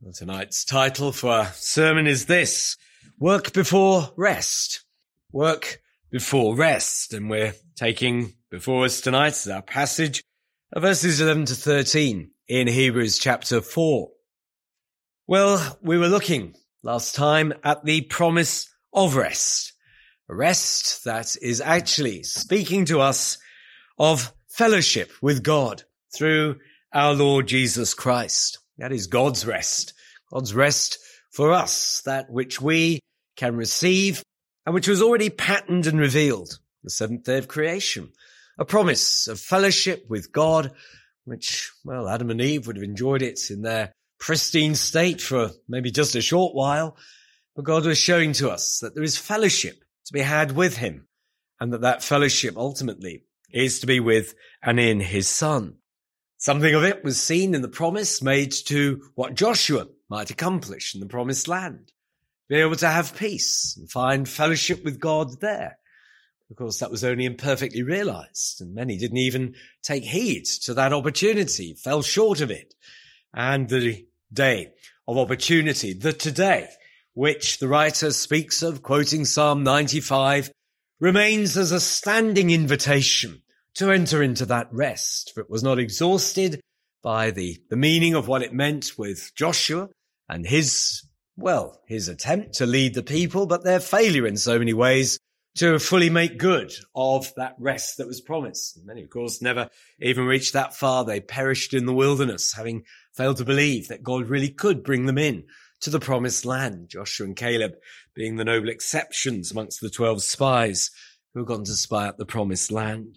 Tonight's title for our sermon is this: Work Before Rest. Work before rest. And we're taking before us tonight as our passage of verses 11 to 13 in Hebrews chapter 4. Well, we were looking last time at the promise of rest. A rest that is actually speaking to us of fellowship with God through our Lord Jesus Christ. That is God's rest for us, that which we can receive and which was already patterned and revealed the seventh day of creation. A promise of fellowship with God, which, well, Adam and Eve would have enjoyed it in their pristine state for maybe just a short while. But God was showing to us that there is fellowship to be had with him, and that fellowship ultimately is to be with and in his Son. Something of it was seen in the promise made to what Joshua might accomplish in the promised land. Be able to have peace and find fellowship with God there. Of course, that was only imperfectly realized, and many didn't even take heed to that opportunity, fell short of it. And the day of opportunity, the today, which the writer speaks of, quoting Psalm 95, remains as a standing invitation to enter into that rest, for it was not exhausted by the meaning of what it meant with Joshua and his attempt to lead the people, but their failure in so many ways to fully make good of that rest that was promised. And many, of course, never even reached that far. They perished in the wilderness, having failed to believe that God really could bring them in to the promised land. Joshua and Caleb being the noble exceptions amongst the 12 spies who had gone to spy out the promised land.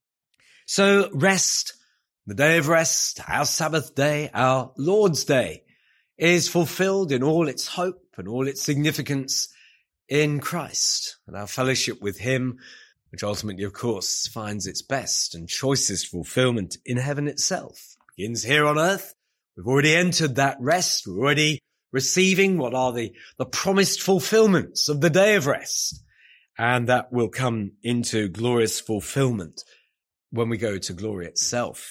So rest, the day of rest, our Sabbath day, our Lord's day, is fulfilled in all its hope and all its significance in Christ, and our fellowship with him, which ultimately, of course, finds its best and choicest fulfillment in heaven itself. It begins here on earth. We've already entered that rest. We're already receiving what are the promised fulfillments of the day of rest, and that will come into glorious fulfillment when we go to glory itself.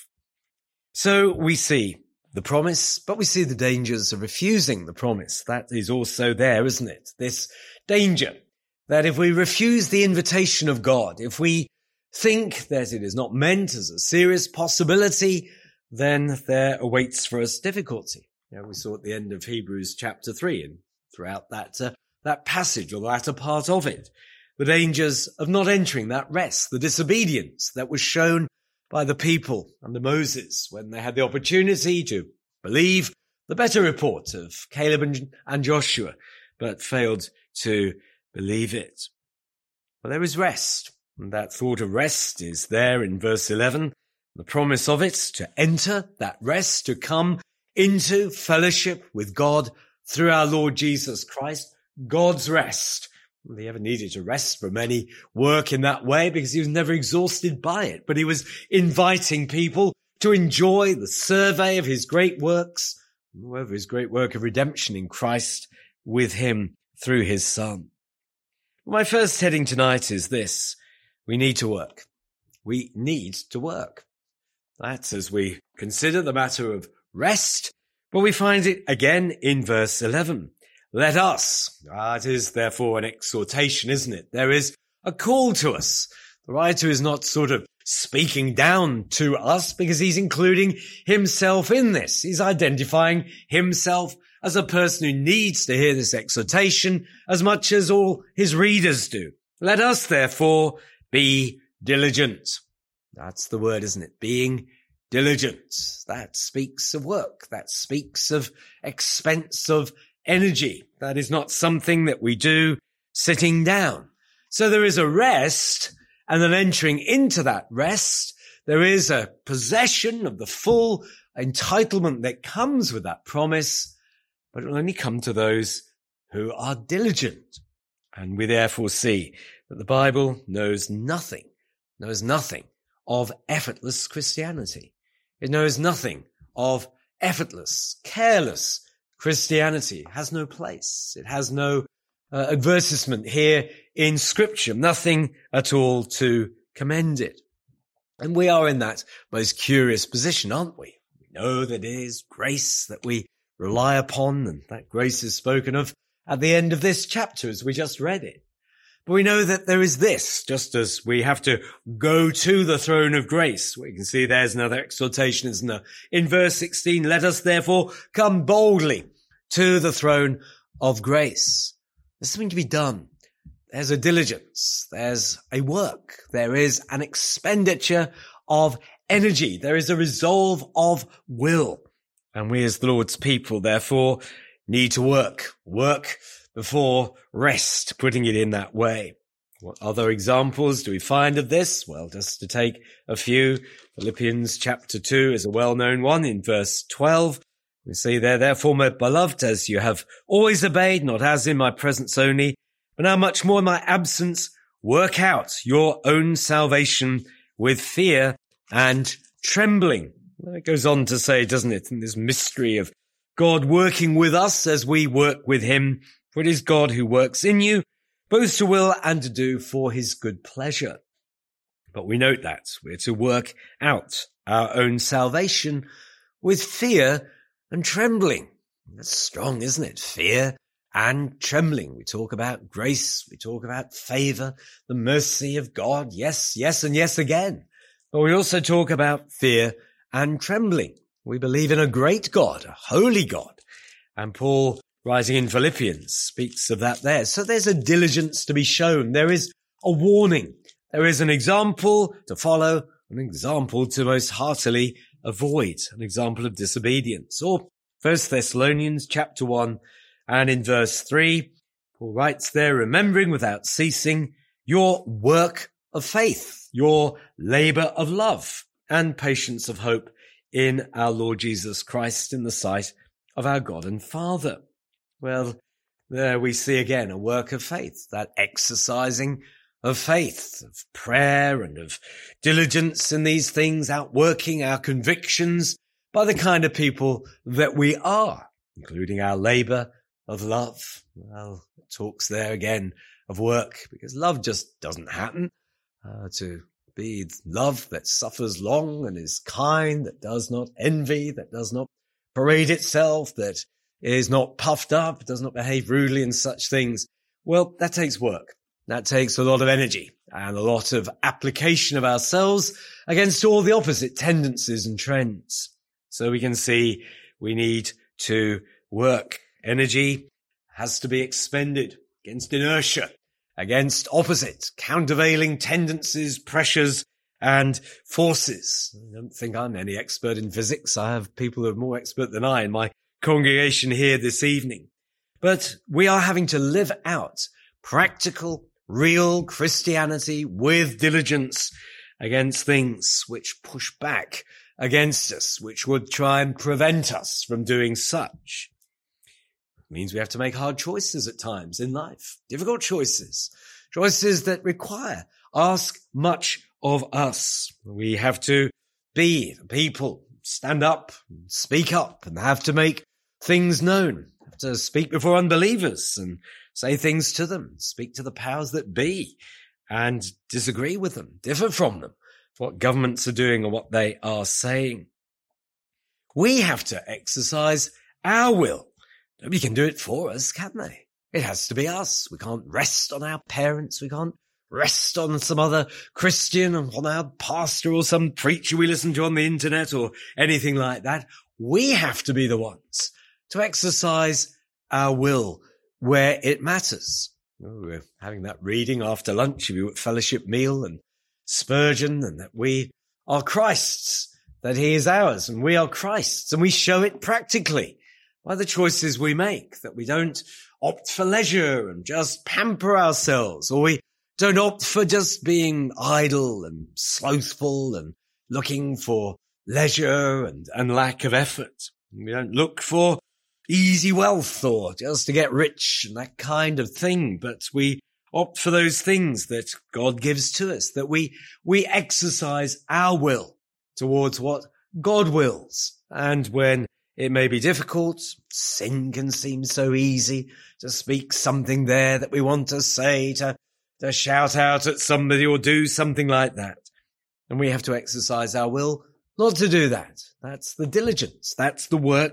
So we see the promise, but we see the dangers of refusing the promise. That is also there, isn't it? This danger that if we refuse the invitation of God, if we think that it is not meant as a serious possibility, then there awaits for us difficulty. We saw at the end of Hebrews chapter 3 and throughout that passage or the latter part of it, the dangers of not entering that rest, the disobedience that was shown by the people under Moses when they had the opportunity to believe the better report of Caleb and Joshua, but failed to believe it. Well, there is rest, and that thought of rest is there in verse 11, the promise of it to enter that rest, to come into fellowship with God through our Lord Jesus Christ, God's rest. Well, he ever needed to rest from any work in that way because he was never exhausted by it, but he was inviting people to enjoy the survey of his great works, moreover his great work of redemption in Christ with him through his Son. My first heading tonight is this: we need to work. We need to work. That's as we consider the matter of rest, but we find it again in verse 11. Let us. It is therefore an exhortation, isn't it? There is a call to us. The writer is not sort of speaking down to us because he's including himself in this. He's identifying himself as a person who needs to hear this exhortation as much as all his readers do. Let us therefore be diligent. That's the word, isn't it? Being diligent. That speaks of work. That speaks of expense of energy. That is not something that we do sitting down. So there is a rest, and then entering into that rest, there is a possession of the full entitlement that comes with that promise, but it will only come to those who are diligent. And we therefore see that the Bible knows nothing of effortless Christianity. It knows nothing of effortless, careless Christianity. It has no place. It has no advertisement here in Scripture, nothing at all to commend it. And we are in that most curious position, aren't we? We know that it is grace that we rely upon, and that grace is spoken of at the end of this chapter as we just read it. But we know that there is this, just as we have to go to the throne of grace. We can see there's another exhortation, isn't there? In verse 16, let us therefore come boldly to the throne of grace. There's something to be done. There's a diligence. There's a work. There is an expenditure of energy. There is a resolve of will. And we as the Lord's people, therefore, need to work before rest, putting it in that way. What other examples do we find of this? Well, just to take a few, Philippians chapter 2 is a well-known one in verse 12. We see there, therefore, my beloved, as you have always obeyed, not as in my presence only, but now much more in my absence, work out your own salvation with fear and trembling. Well, it goes on to say, doesn't it, in this mystery of God working with us as we work with him. For it is God who works in you, both to will and to do for his good pleasure. But we note that we're to work out our own salvation with fear and trembling. That's strong, isn't it? Fear and trembling. We talk about grace. We talk about favor, the mercy of God. Yes, yes, and yes again. But we also talk about fear and trembling. We believe in a great God, a holy God. And Paul, writing in Philippians, speaks of that there. So there's a diligence to be shown. There is a warning. There is an example to follow, an example to most heartily avoid, an example of disobedience. Or 1 Thessalonians chapter 1 and in verse 3, Paul writes there, remembering without ceasing your work of faith, your labor of love and patience of hope in our Lord Jesus Christ in the sight of our God and Father. Well, there we see again a work of faith, that exercising of faith, of prayer and of diligence in these things, outworking our convictions by the kind of people that we are, including our labor of love. Well, it talks there again of work, because love just doesn't happen. To be love that suffers long and is kind, that does not envy, that does not parade itself, that is not puffed up, does not behave rudely and such things. Well, that takes work. That takes a lot of energy and a lot of application of ourselves against all the opposite tendencies and trends. So we can see we need to work. Energy has to be expended against inertia, against opposite, countervailing tendencies, pressures, and forces. I don't think I'm any expert in physics. I have people who are more expert than I in my congregation here this evening. But we are having to live out practical, real Christianity with diligence against things which push back against us, which would try and prevent us from doing such. It means we have to make hard choices at times in life, difficult choices that ask much of us. We have to be the people, stand up, speak up, and have to make things known, have to speak before unbelievers and say things to them, speak to the powers that be and disagree with them, differ from them, what governments are doing or what they are saying. We have to exercise our will. Nobody can do it for us, can they? It has to be us. We can't rest on our parents. We can't rest on some other Christian or on our pastor or some preacher we listen to on the internet or anything like that. We have to be the ones to exercise our will where it matters. We're having that reading after lunch, fellowship meal, and Spurgeon, and that we are Christ's, that he is ours, and we are Christ's, and we show it practically by the choices we make, that we don't opt for leisure and just pamper ourselves, or we don't opt for just being idle and slothful and looking for leisure and lack of effort. We don't look for easy wealth or just to get rich and that kind of thing, but we opt for those things that God gives to us, that we exercise our will towards what God wills. And when it may be difficult, sin can seem so easy, to speak something there that we want to say, to shout out at somebody or do something like that. And we have to exercise our will not to do that. That's the diligence. That's the work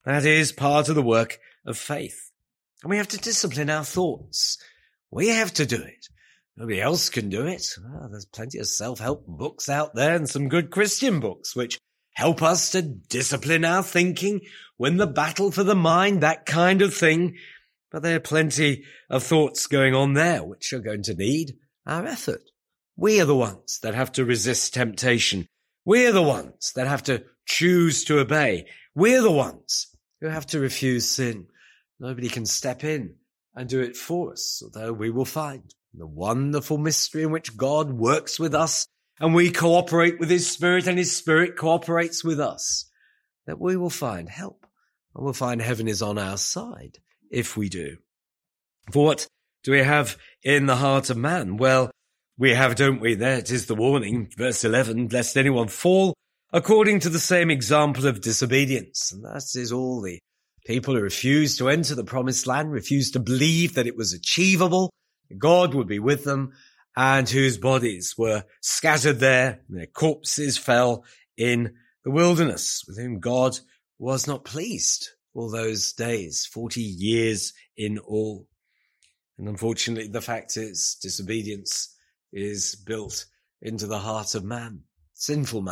That is part of the work of faith. And we have to discipline our thoughts. We have to do it. Nobody else can do it. Well, there's plenty of self-help books out there and some good Christian books which help us to discipline our thinking, win the battle for the mind, that kind of thing. But there are plenty of thoughts going on there which are going to need our effort. We are the ones that have to resist temptation. We are the ones that have to choose to obey. We are the ones who have to refuse sin. Nobody can step in and do it for us, although we will find the wonderful mystery in which God works with us and we cooperate with his Spirit and his Spirit cooperates with us, that we will find help and we'll find heaven is on our side if we do. For what do we have in the heart of man? Well, we have, don't we? There it is, the warning, verse 11, lest anyone fall according to the same example of disobedience. And that is all the people who refused to enter the promised land, refused to believe that it was achievable, God would be with them, and whose bodies were scattered there, and their corpses fell in the wilderness, with whom God was not pleased all those days, 40 years in all. And unfortunately, the fact is, disobedience is built into the heart of man, sinful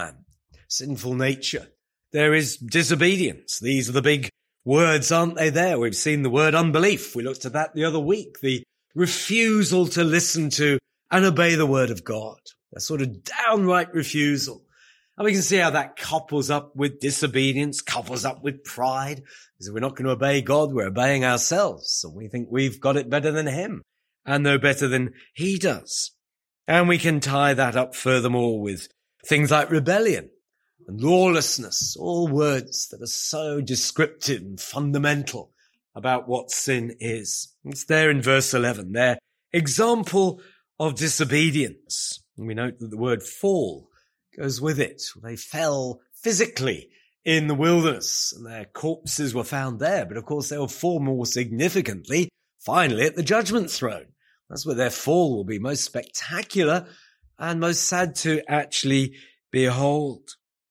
nature. There is disobedience. These are the big words, aren't they there? We've seen the word unbelief. We looked at that the other week, the refusal to listen to and obey the word of God, a sort of downright refusal. And we can see how that couples up with disobedience, couples up with pride. Because if we're not going to obey God, we're obeying ourselves. And we think we've got it better than him and know better than he does. And we can tie that up furthermore with things like rebellion and lawlessness, all words that are so descriptive and fundamental about what sin is. It's there in verse 11, their example of disobedience. And we note that the word fall goes with it. They fell physically in the wilderness and their corpses were found there. But of course they'll fall more significantly finally at the judgment throne. That's where their fall will be most spectacular and most sad to actually behold.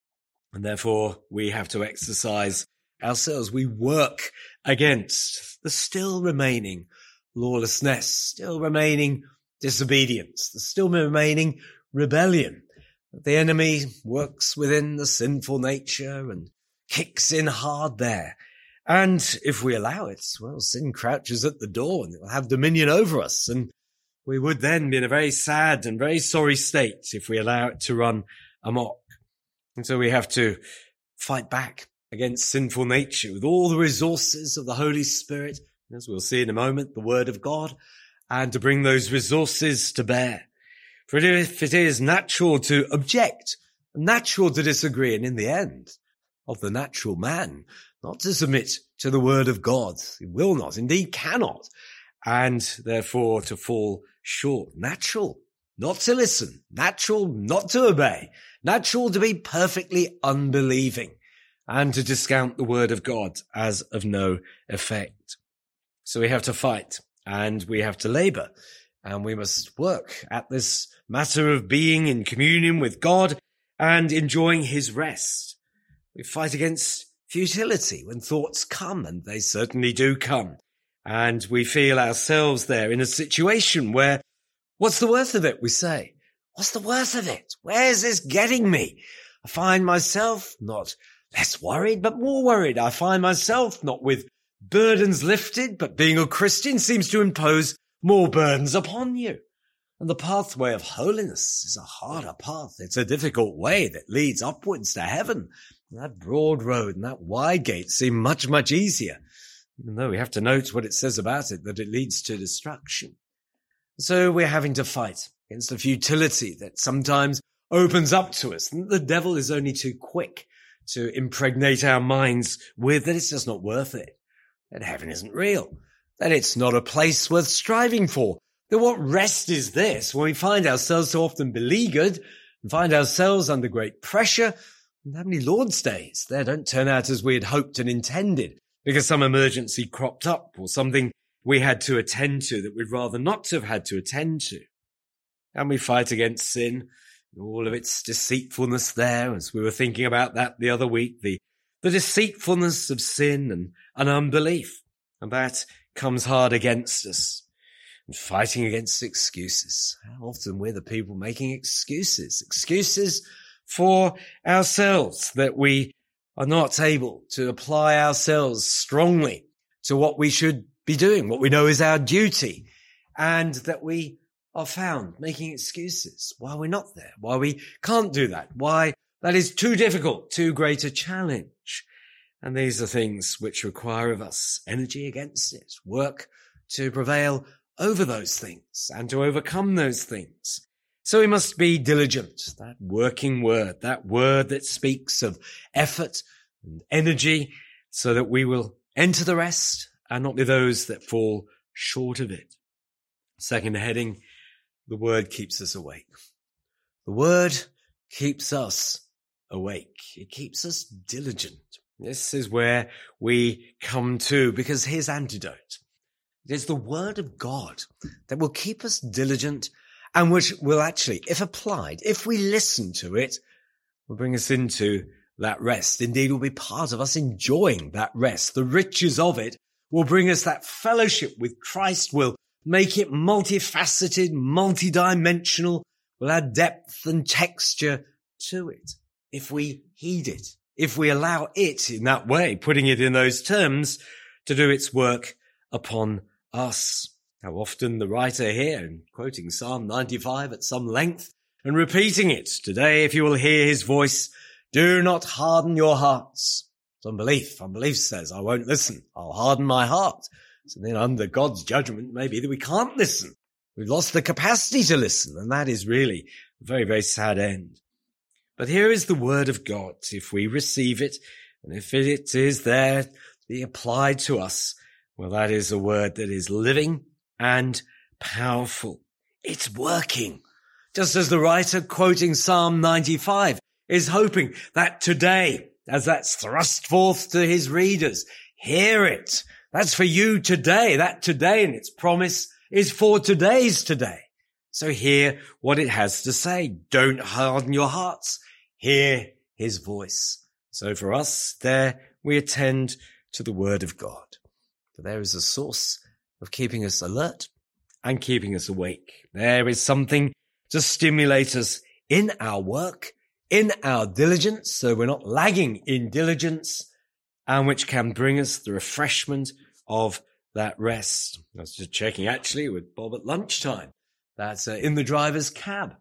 And therefore we have to exercise ourselves. We work against the still remaining lawlessness, still remaining disobedience, the still remaining rebellion. The enemy works within the sinful nature and kicks in hard there. And if we allow it, well, sin crouches at the door and it will have dominion over us. And we would then be in a very sad and very sorry state if we allow it to run amok. And so we have to fight back against sinful nature with all the resources of the Holy Spirit, as we'll see in a moment, the Word of God, and to bring those resources to bear. For if it is natural to object, natural to disagree, and in the end of the natural man, not to submit to the Word of God, he will not, indeed cannot, and therefore to fall short. Natural not to listen, natural not to obey, natural to be perfectly unbelieving, and to discount the word of God as of no effect. So we have to fight and we have to labor and we must work at this matter of being in communion with God and enjoying his rest. We fight against futility when thoughts come, and they certainly do come. And we feel ourselves there in a situation where, what's the worth of it, we say? What's the worth of it? Where's this getting me? I find myself not less worried, but more worried. I find myself not with burdens lifted, but being a Christian seems to impose more burdens upon you. And the pathway of holiness is a harder path. It's a difficult way that leads upwards to heaven. And that broad road and that wide gate seem much, much easier, even though we have to note what it says about it, that it leads to destruction. So we're having to fight against the futility that sometimes opens up to us. And the devil is only too quick to impregnate our minds with that it's just not worth it, that heaven isn't real, that it's not a place worth striving for. That what rest is this when we find ourselves so often beleaguered and find ourselves under great pressure? And how many Lord's days there don't turn out as we had hoped and intended because some emergency cropped up or something we had to attend to that we'd rather not have had to attend to. And we fight against sin, all of its deceitfulness there, as we were thinking about that the other week, the the deceitfulness of sin and unbelief. And that comes hard against us. And fighting against excuses. How often we're the people making excuses for ourselves, that we are not able to apply ourselves strongly to what we should be doing, what we know is our duty, and that we are found making excuses why we're not there, why we can't do that, why that is too difficult, too great a challenge. And these are things which require of us energy against it, work to prevail over those things and to overcome those things. So we must be diligent, that working word that speaks of effort and energy, so that we will enter the rest and not be those that fall short of it. Second heading, the word keeps us awake. The word keeps us awake. It keeps us diligent. This is where we come to, because here's antidote. It is the word of God that will keep us diligent and which will actually, if applied, if we listen to it, will bring us into that rest. Indeed, will be part of us enjoying that rest. The riches of it will bring us that fellowship with Christ, will make it multifaceted, multidimensional, will add depth and texture to it. If we heed it, if we allow it in that way, putting it in those terms, to do its work upon us. How often the writer here, quoting Psalm 95 at some length and repeating it, today if you will hear his voice, do not harden your hearts. It's unbelief. Unbelief says, I won't listen. I'll harden my heart. So then under God's judgment, maybe that we can't listen. We've lost the capacity to listen. And that is really a very, very sad end. But here is the word of God. If we receive it, and if it is there to be applied to us, well, that is a word that is living and powerful. It's working. Just as the writer quoting Psalm 95 is hoping that today, as that's thrust forth to his readers, hear it. That's for you today. That today and its promise is for today's today. So hear what it has to say. Don't harden your hearts. Hear his voice. So for us, there we attend to the word of God. For there is a source of keeping us alert and keeping us awake. There is something to stimulate us in our work, in our diligence, so we're not lagging in diligence, and which can bring us the refreshment of that rest. I was just checking actually with Bob at lunchtime. That's in the driver's cab.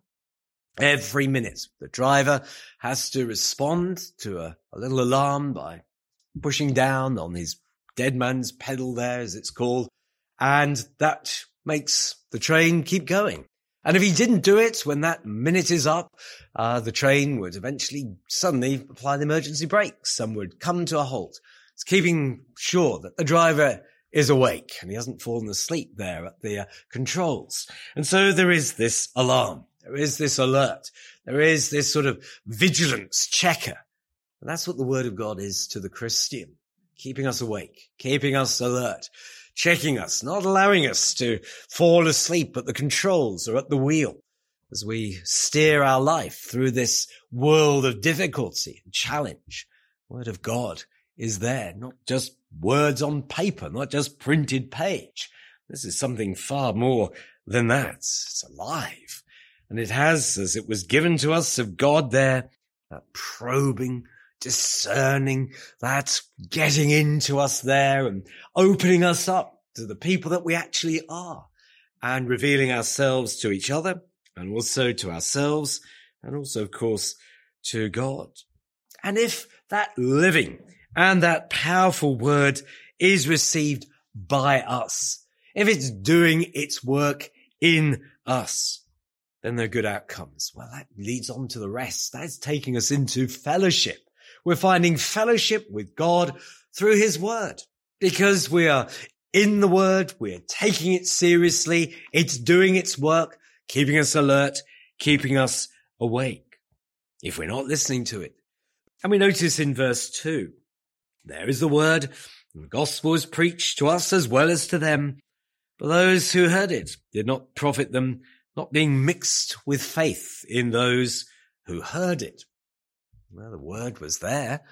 Every minute, the driver has to respond to a little alarm by pushing down on his dead man's pedal there, as it's called, and that makes the train keep going. And if he didn't do it when that minute is up, the train would eventually suddenly apply the emergency brakes and would come to a halt. It's keeping sure that the driver is awake and he hasn't fallen asleep there at the controls. And so there is this alarm. There is this alert. There is this sort of vigilance checker. And that's what the word of God is to the Christian. Keeping us awake, keeping us alert, checking us, not allowing us to fall asleep at the controls or at the wheel as we steer our life through this world of difficulty and challenge. The word of God is there, not just words on paper, not just printed page. This is something far more than that. It's alive. And it has, as it was given to us of God there, that probing, discerning, that's getting into us there and opening us up to the people that we actually are and revealing ourselves to each other and also to ourselves and also, of course, to God. And if that living and that powerful word is received by us, if it's doing its work in us, then there are good outcomes. Well, that leads on to the rest. That's taking us into fellowship. We're finding fellowship with God through his word because we are in the word. We're taking it seriously. It's doing its work, keeping us alert, keeping us awake. If we're not listening to it. And we notice in verse 2, there is the word, and the gospel is preached to us as well as to them. But those who heard it did not profit them, not being mixed with faith in those who heard it. Well, the word was there.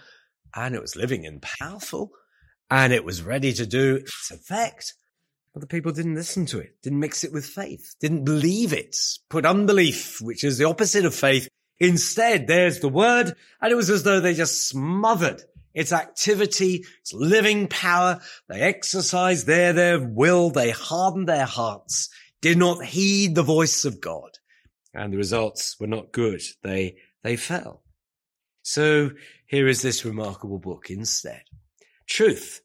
and it was living and powerful, and it was ready to do its effect. But the people didn't listen to it, didn't mix it with faith, didn't believe it, put unbelief, which is the opposite of faith. Instead, there's the word, and it was as though they just smothered its activity, its living power. They exercised their will, they hardened their hearts, did not heed the voice of God. And the results were not good. They fell. So here is this remarkable book instead. Truth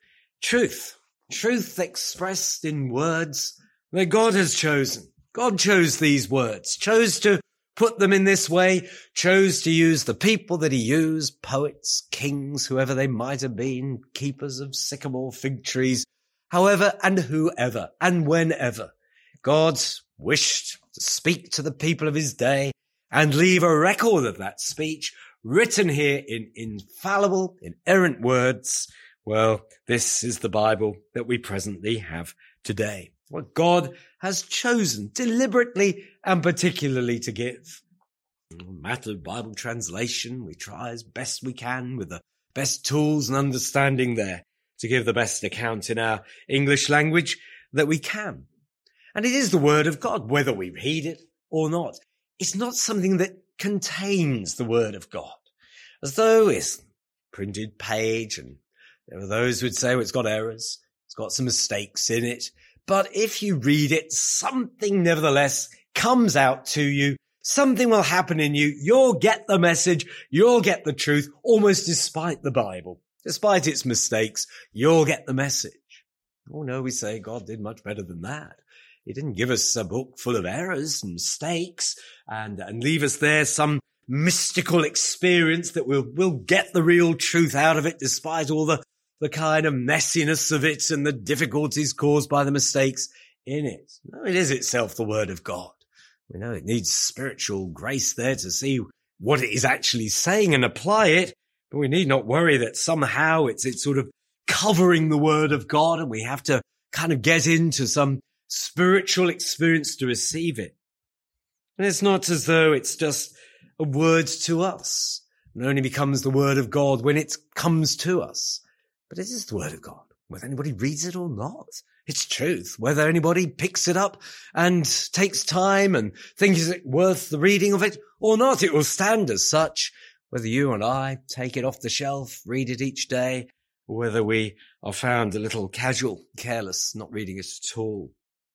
expressed in words that God has chosen. God chose these words, chose to put them in this way, chose to use the people that he used, poets, kings, whoever they might have been, keepers of sycamore fig trees, however and whoever and whenever. God wished to speak to the people of his day and leave a record of that speech written here in infallible, inerrant words. Well, this is the Bible that we presently have today. What God has chosen deliberately and particularly to give. No matter of Bible translation, we try as best we can with the best tools and understanding there to give the best account in our English language that we can. And it is the word of God, whether we read it or not. It's not something that contains the word of God, as though it's printed page, and there are those who would say, well, it's got errors, it's got some mistakes in it. But if you read it, something nevertheless comes out to you. Something will happen in you. You'll get the message. You'll get the truth, almost despite the Bible. Despite its mistakes, you'll get the message. Oh no, we say God did much better than that. He didn't give us a book full of errors and mistakes and leave us there some mystical experience that we'll get the real truth out of it despite all the kind of messiness of it and the difficulties caused by the mistakes in it. No, it is itself the word of God. We know it needs spiritual grace there to see what it is actually saying and apply it, but we need not worry that somehow it's sort of covering the word of God and we have to kind of get into some spiritual experience to receive it. And it's not as though it's just a word to us. It only becomes the word of God when it comes to us. But it is the word of God, whether anybody reads it or not. It's truth, whether anybody picks it up and takes time and thinks it worth the reading of it or not. It will stand as such, whether you and I take it off the shelf, read it each day, or whether we are found a little casual, careless, not reading it at all.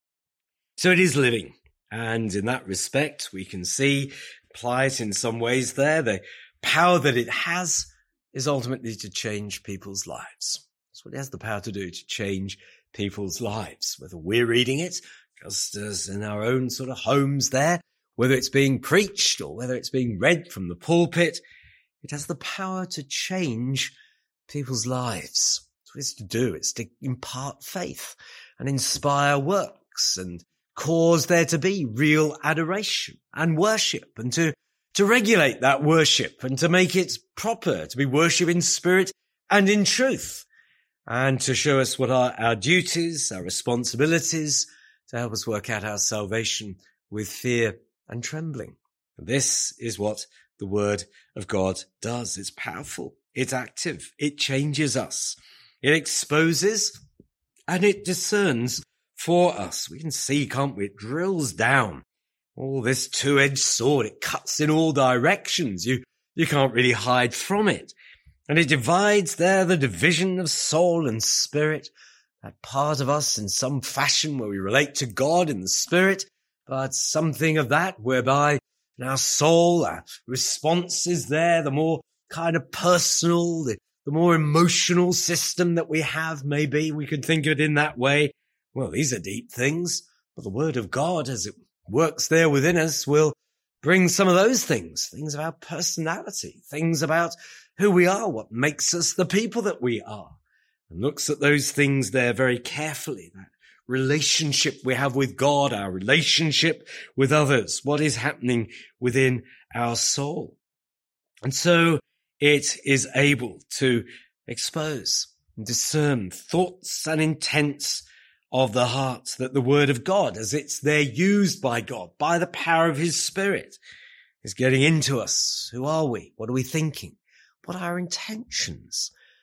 So it is living. And in that respect, we can see, apply it in some ways there. The power that it has is ultimately to change people's lives. That's what it has the power to do, to change people's lives. Whether we're reading it, just as in our own sort of homes there, whether it's being preached or whether it's being read from the pulpit, it has the power to change people's lives. That's what it's to do. It's to impart faith and inspire works and cause there to be real adoration and worship, and to regulate that worship and to make it proper, to be worship in spirit and in truth, and to show us what are our duties, our responsibilities, to help us work out our salvation with fear and trembling. And this is what the word of God does. It's powerful. It's active. It changes us. It exposes and it discerns for us. We can see, can't we? It drills down. Oh, this two-edged sword, it cuts in all directions. You can't really hide from it. And it divides there the division of soul and spirit, that part of us in some fashion where we relate to God in the spirit, but something of that whereby in our soul, our response is there, the more kind of personal, the more emotional system that we have, maybe we could think of it in that way. Well, these are deep things, but the word of God, as it works there within us, will bring some of those things of our personality, things about who we are, what makes us the people that we are, and looks at those things there very carefully, that relationship we have with God, our relationship with others, what is happening within our soul. And so it is able to expose and discern thoughts and intents of the heart, that the word of God, as it's there used by God, by the power of his Spirit, is getting into us. Who are we? What are we thinking? What are our intentions?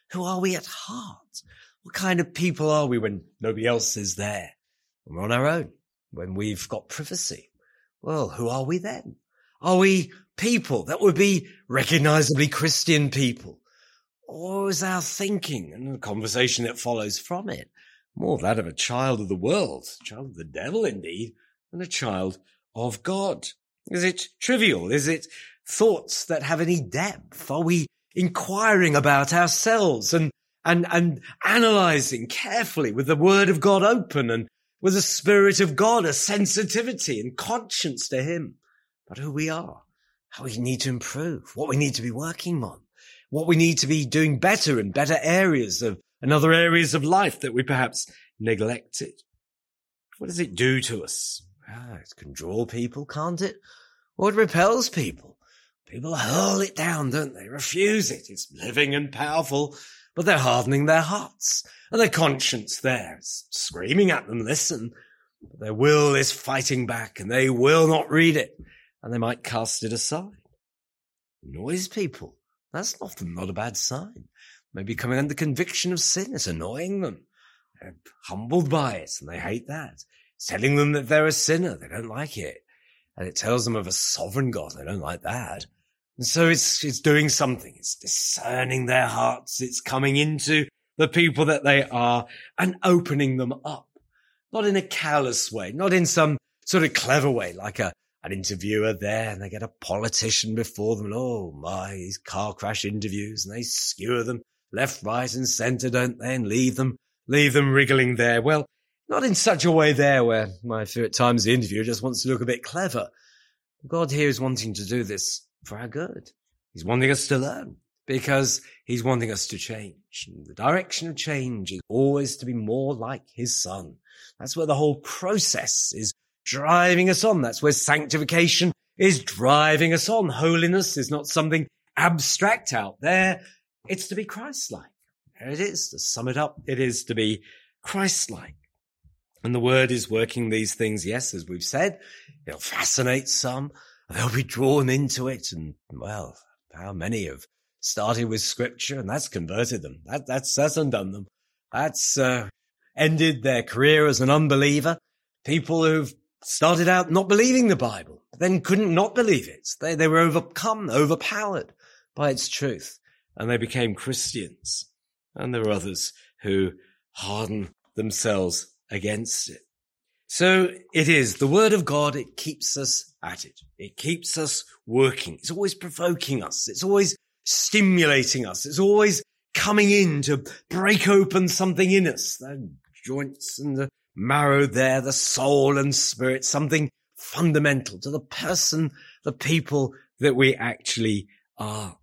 Who are we at heart? What kind of people are we when nobody else is there? When we're on our own, when we've got privacy? Well, who are we then? Are we people that would be recognizably Christian people? Or is our thinking and the conversation that follows from it more that of a child of the world, a child of the devil indeed, than a child of God? Is it trivial? Is it thoughts that have any depth? Are we inquiring about ourselves and analyzing carefully with the word of God open and with the Spirit of God, a sensitivity and conscience to him, but who we are, how we need to improve, what we need to be working on, what we need to be doing better in better areas of and other areas of life that we perhaps neglected. What does it do to us? It can draw people, can't it? Or it repels people. People hurl it down, don't they? Refuse it. It's living and powerful, but they're hardening their hearts and their conscience there. It's screaming at them, listen, but their will is fighting back and they will not read it and they might cast it aside. Noise people. That's often not a bad sign. Maybe coming under conviction of sin. It's annoying them. They're humbled by it and they hate that. It's telling them that they're a sinner. They don't like it. And it tells them of a sovereign God. They don't like that. And so it's doing something. It's discerning their hearts. It's coming into the people that they are and opening them up. Not in a callous way, not in some sort of clever way, like an interviewer there and they get a politician before them and oh my, these car crash interviews and they skewer them left, right and centre, don't they? And leave them wriggling there. Well, not in such a way there where I fear at times the interviewer just wants to look a bit clever. God here is wanting to do this for our good. He's wanting us to learn because he's wanting us to change. And the direction of change is always to be more like his son. That's where the whole process is driving us on. That's where sanctification is driving us on. Holiness is not something abstract out there. It's to be Christ-like. There it is. To sum it up, it is to be Christ-like. And the word is working these things, yes, as we've said. It'll fascinate some. They'll be drawn into it. And, well, how many have started with scripture and that's converted them. That's undone them. That's ended their career as an unbeliever. People who've started out not believing the Bible, then couldn't not believe it. They were overpowered by its truth. And they became Christians. And there are others who harden themselves against it. So it is the word of God. It keeps us at it. It keeps us working. It's always provoking us. It's always stimulating us. It's always coming in to break open something in us. The joints and the marrow there, the soul and spirit, something fundamental to the person, the people that we actually are.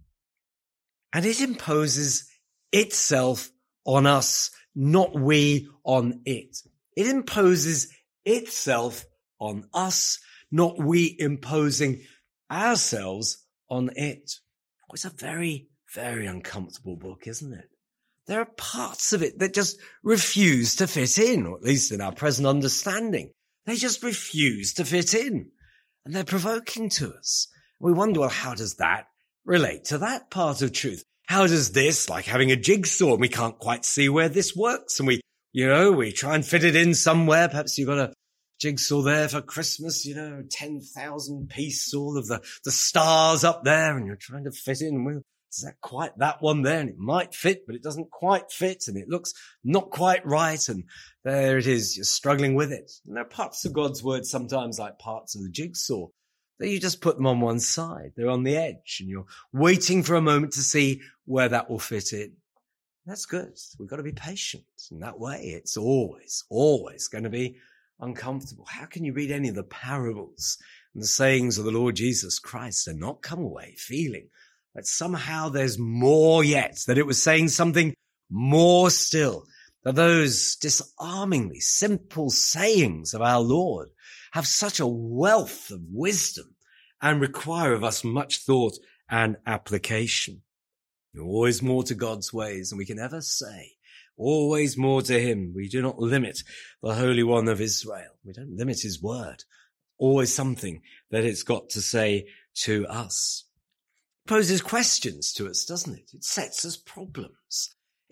And it imposes itself on us, not we on it. It imposes itself on us, not we imposing ourselves on it. It's a very, very uncomfortable book, isn't it? There are parts of it that just refuse to fit in, or at least in our present understanding. They just refuse to fit in. And they're provoking to us. We wonder, well, how does that relate to that part of truth? How does this, like having a jigsaw, and we can't quite see where this works, and we try and fit it in somewhere. Perhaps you've got a jigsaw there for Christmas, 10,000 piece, all of the stars up there, and you're trying to fit in. Well, is that quite that one there? And it might fit, but it doesn't quite fit, and it looks not quite right, and there it is. You're struggling with it. And there are parts of God's word sometimes like parts of the jigsaw that you just put them on one side. They're on the edge, and you're waiting for a moment to see where that will fit in. That's good. We've got to be patient. In that way, it's always going to be uncomfortable. How can you read any of the parables and the sayings of the Lord Jesus Christ and not come away feeling that somehow there's more yet, that it was saying something more still, that those disarmingly simple sayings of our Lord have such a wealth of wisdom and require of us much thought and application. Always more to God's ways than we can ever say. Always more to him. We do not limit the Holy One of Israel. We don't limit his word. Always something that it's got to say to us. It poses questions to us, doesn't it? It sets us problems.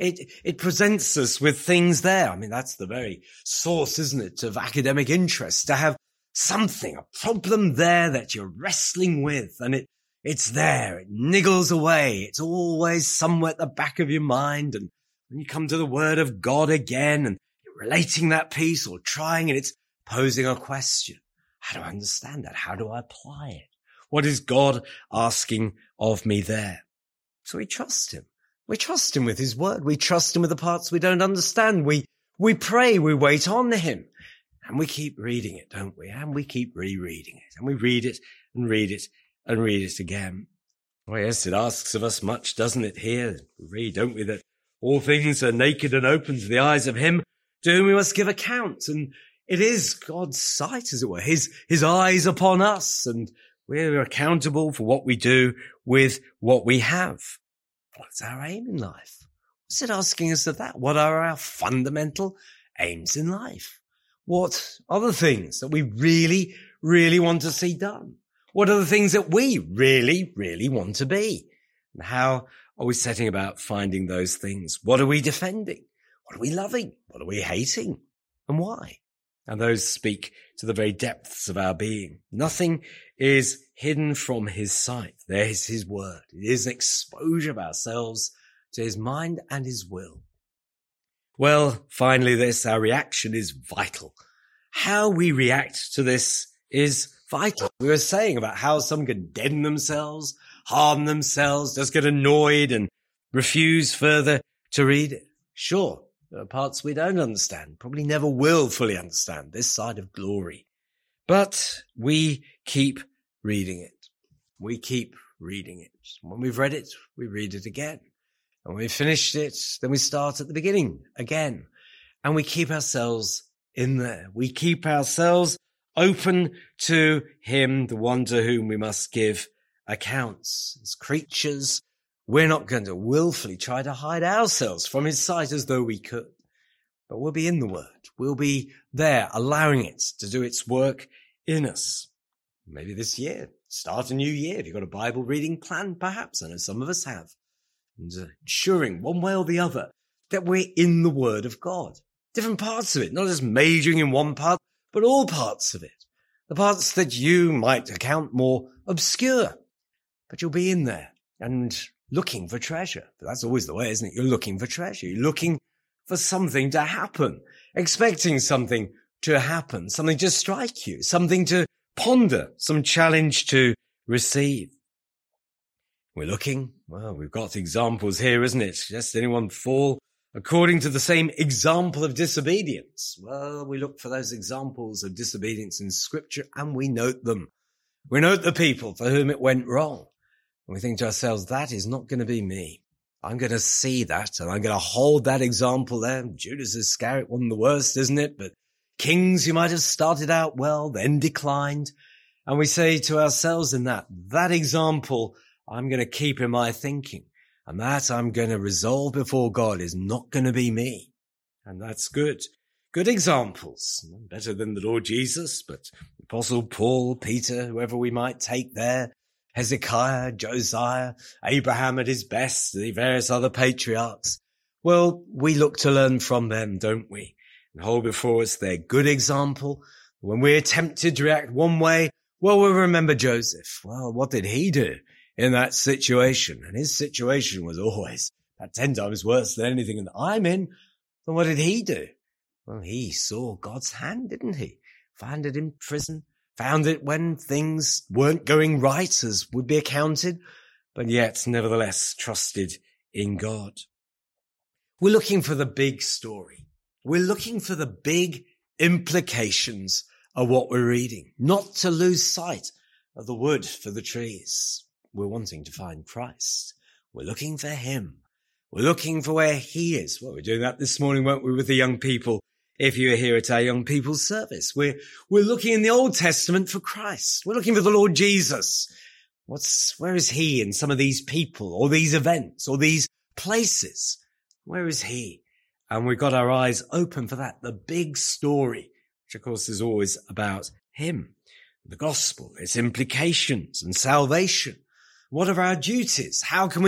It presents us with things there. I mean, that's the very source, isn't it, of academic interest, to have something, a problem there that you're wrestling with, and it's there. It niggles away. It's always somewhere at the back of your mind. And when you come to the Word of God again and you're relating that piece or trying it, it's posing a question. How do I understand that? How do I apply it? What is God asking of me there? So we trust him. We trust him with his word. We trust him with the parts we don't understand. We pray, we wait on him, and we keep reading it, don't we? And we keep rereading it, and we read it and read it and read it again. Well, yes, it asks of us much, doesn't it? Here we read, don't we, that all things are naked and open to the eyes of him to whom we must give account. And it is God's sight, as it were, his eyes upon us, and we're accountable for what we do with what we have. What's our aim in life? What's it asking us of that? What are our fundamental aims in life? What are the things that we really, really want to see done? What are the things that we really, really want to be? And how are we setting about finding those things? What are we defending? What are we loving? What are we hating? And why? And those speak to the very depths of our being. Nothing is hidden from his sight. There is his word. It is an exposure of ourselves to his mind and his will. Well, finally this, our reaction is vital. How we react to this is vital. We were saying about how some can deaden themselves, harden themselves, just get annoyed and refuse further to read it. Sure, there are parts we don't understand, probably never will fully understand this side of glory. But we keep reading it. We keep reading it. When we've read it, we read it again. And when we've finished it, then we start at the beginning again. And we keep ourselves in there. We keep ourselves open to him, the one to whom we must give accounts. As creatures, we're not going to willfully try to hide ourselves from his sight as though we could. But we'll be in the word. We'll be there, allowing it to do its work in us. Maybe this year, start a new year. If you've got a Bible reading plan, perhaps. I know some of us have. And ensuring one way or the other that we're in the word of God. Different parts of it, not just majoring in one part, but all parts of it. The parts that you might account more obscure. But you'll be in there and looking for treasure. But that's always the way, isn't it? You're looking for treasure. You're looking for something to happen, expecting something to happen, something to strike you, something to ponder, some challenge to receive. We're looking, well, we've got examples here, isn't it? Just anyone fall according to the same example of disobedience? Well, we look for those examples of disobedience in Scripture and we note them. We note the people for whom it went wrong. And we think to ourselves, that is not going to be me. I'm going to see that and I'm going to hold that example there. Judas Iscariot, one of the worst, isn't it? But kings who might have started out well, then declined. And we say to ourselves in that example, I'm going to keep in my thinking. And that I'm going to resolve before God is not going to be me. And that's good. Good examples. Better than the Lord Jesus, but Apostle Paul, Peter, whoever we might take there, Hezekiah, Josiah, Abraham at his best, the various other patriarchs. Well, we look to learn from them, don't we? And hold before us their good example. When we're tempted to react one way, well, we'll remember Joseph. Well, what did he do in that situation? And his situation was always about 10 times worse than anything that I'm in. And what did he do? Well, he saw God's hand, didn't he? Found it in prison, found it when things weren't going right as would be accounted, but yet nevertheless trusted in God. We're looking for the big story. We're looking for the big implications of what we're reading, not to lose sight of the wood for the trees. We're wanting to find Christ. We're looking for him. We're looking for where he is. Well, we're doing that this morning, weren't we, with the young people? If you were here at our young people's service, we're looking in the Old Testament for Christ. We're looking for the Lord Jesus. Where is he in some of these people or these events or these places? Where is he? And we've got our eyes open for that, the big story, which of course is always about him, the gospel, its implications and salvation. What are our duties? How can we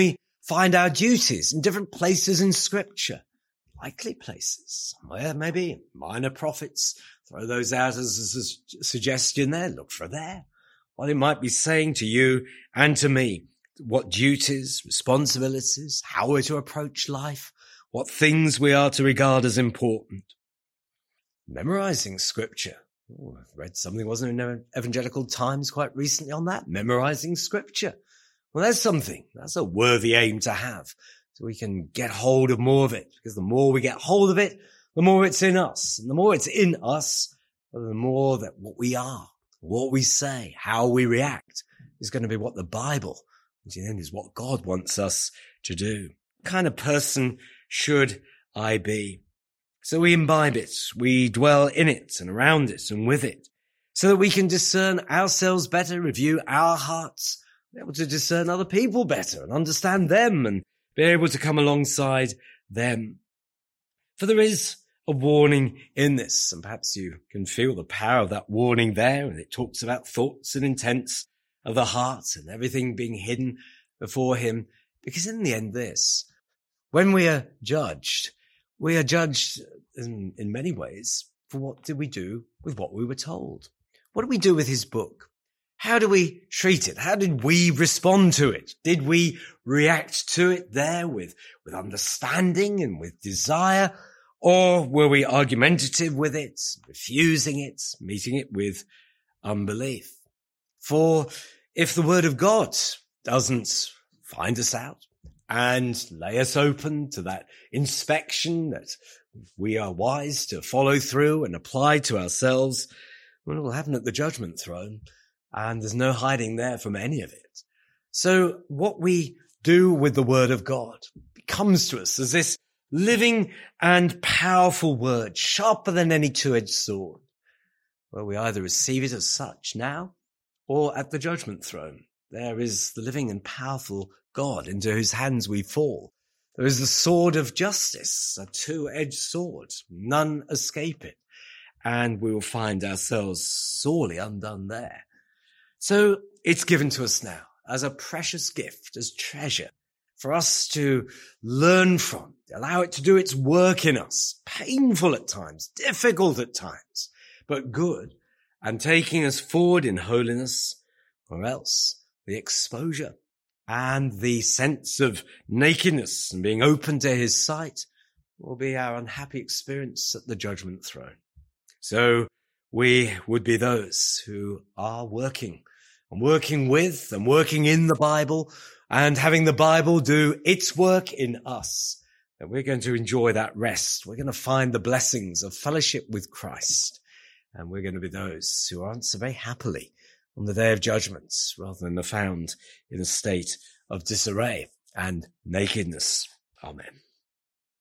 find our duties in different places in Scripture. Likely places, somewhere maybe minor prophets. Throw those out as a suggestion there. Look for there. What it might be saying to you and to me. What duties, responsibilities, how we're to approach life, what things we are to regard as important. Memorizing Scripture. Oh, I read something, wasn't it, in Evangelical Times quite recently on that? Memorizing Scripture. Well, there's something. That's a worthy aim to have. So we can get hold of more of it. Because the more we get hold of it, the more it's in us. And the more it's in us, the more that what we are, what we say, how we react is going to be what the Bible, which in the end is what God wants us to do. What kind of person should I be? So we imbibe it, we dwell in it and around it and with it, so that we can discern ourselves better, review our hearts, be able to discern other people better and understand them and be able to come alongside them. For there is a warning in this, and perhaps you can feel the power of that warning there, and it talks about thoughts and intents of the heart and everything being hidden before him, because in the end when we are judged in many ways for what did we do with what we were told? What did we do with his book? How do we treat it? How did we respond to it? Did we react to it there with understanding and with desire? Or were we argumentative with it, refusing it, meeting it with unbelief? For if the word of God doesn't find us out and lay us open to that inspection that we are wise to follow through and apply to ourselves, well, it will happen at the judgment throne, and there's no hiding there from any of it. So what we do with the word of God comes to us as this living and powerful word, sharper than any two-edged sword. Well, we either receive it as such now or at the judgment throne. There is the living and powerful God into whose hands we fall. There is the sword of justice, a two-edged sword. None escape it. And we will find ourselves sorely undone there. So it's given to us now as a precious gift, as treasure, for us to learn from, allow it to do its work in us, painful at times, difficult at times, but good, and taking us forward in holiness, or else the exposure and the sense of nakedness and being open to his sight will be our unhappy experience at the judgment throne. So we would be those who are working with and working in the Bible and having the Bible do its work in us, that we're going to enjoy that rest. We're going to find the blessings of fellowship with Christ, and we're going to be those who answer very happily on the day of judgment rather than are found in a state of disarray and nakedness. Amen.